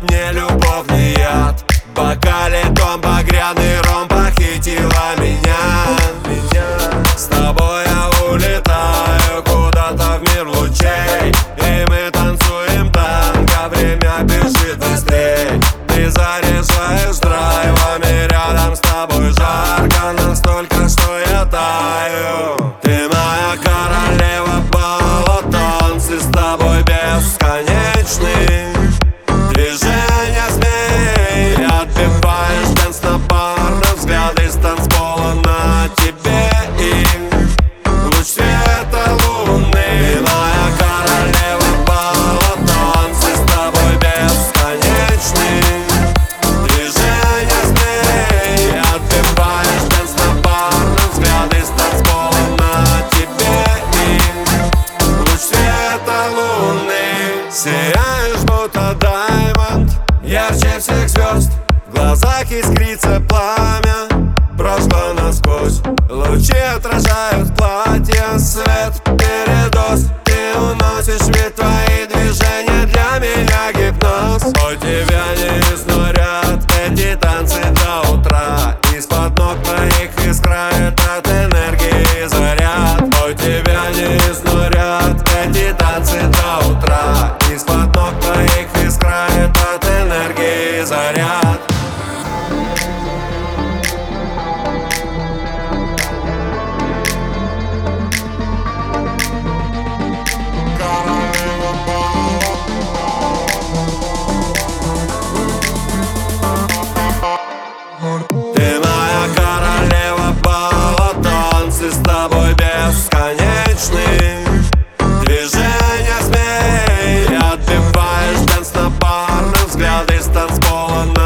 мне любовный яд. В бокале дом, багряный ром похитила меня. С тобой я улетаю куда-то в мир лучей, и мы танцуем танго, время бежит быстрей. Ты заряжаешь драйвами, рядом с тобой жарко настолько, что я таю. Ты моя королева бала, танцы с тобой бесконечны. Движения змей, отбиваешь дэнс на парных, взгляды с танцпола на тебе, и луч света луны. Ты моя королева бала, танцы с тобой бесконечны. Движения змей, отбиваешь дэнс на парных, взгляды с танцпола на тебе, и луч света луны. Сияешь будто даймонд, ярче всех звезд, в глазах искрится пламя, прошло насквозь. Лучи отражают платье, свет передоз. Ты уносишь, ведь твои движения для меня гипноз. У тебя не изнурят эти танцы до утра, из-под ног твоих искрает от энергии заряд. У тебя не изнурят эти танцы до утра, из-под ног твоих искрает от энергии заряд. Ты моя королева бала, танцы с тобой бесконечны. Движения змей, отбиваешь дэнс на парных, взгляды с танцпола